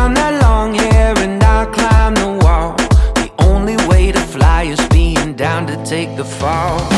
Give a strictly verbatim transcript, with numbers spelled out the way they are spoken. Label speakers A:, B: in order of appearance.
A: found that long hair and I climbed the wall. The only way to fly is being down to take the fall.